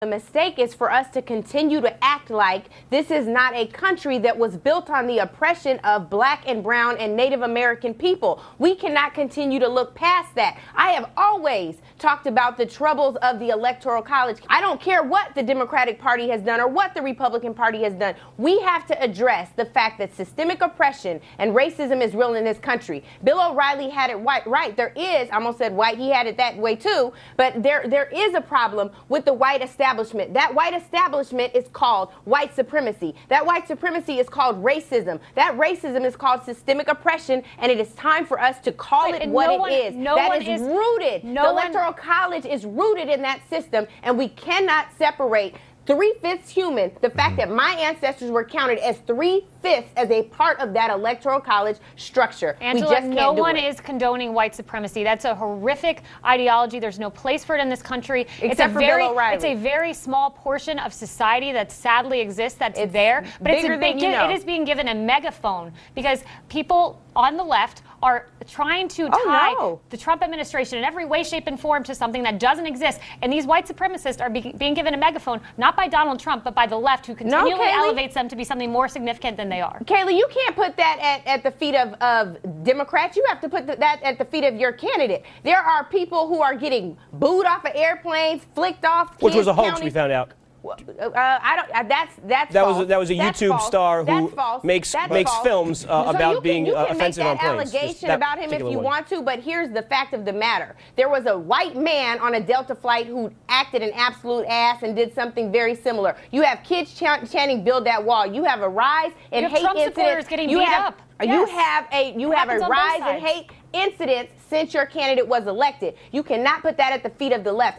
The mistake is for us to continue to act like this is not a country that was built on the oppression of black and brown and Native American people. We cannot continue to look past that. I have always talked about the troubles of the Electoral College. I don't care what the Democratic Party has done or what the Republican Party has done. We have to address the fact that systemic oppression and racism is real in this country. Bill O'Reilly had it right. There is, I almost said white, he had it that way too, but there is a problem with the white establishment. That white establishment is called white supremacy. That white supremacy is called racism. That racism is called systemic oppression, and it is time for us to call it what it is. That is rooted. The Electoral College is rooted in that system, and we cannot separate 3/5 human, the fact that my ancestors were counted as 3/5 as a part of that Electoral College structure. Angela, we just can't no do one it. is condoning white supremacy. That's a horrific ideology. There's no place for it in this country. Except for Bill O'Reilly. It's a very small portion of society that sadly exists that's It's there. But it is being given a megaphone because people on the left are trying to tie the Trump administration in every way, shape, and form to something that doesn't exist. And these white supremacists are being given a megaphone, not by Donald Trump, but by the left, who continually elevates them to be something more significant than they are. Kaylee, you can't put that at the feet of Democrats. You have to put that at the feet of your candidate. There are people who are getting booed off of airplanes, flicked off. Which was a hoax, we found out. I don't. That's false. That was a YouTube star who makes films about being offensive on planes. You can make that allegation about him if you want to, but here's the fact of the matter: there was a white man on a Delta flight who acted an absolute ass and did something very similar. You have kids chanting "Build that wall." You have a rise in hate Trump supporters getting beat up. You have a rise in hate incidents since your candidate was elected. You cannot put that at the feet of the left.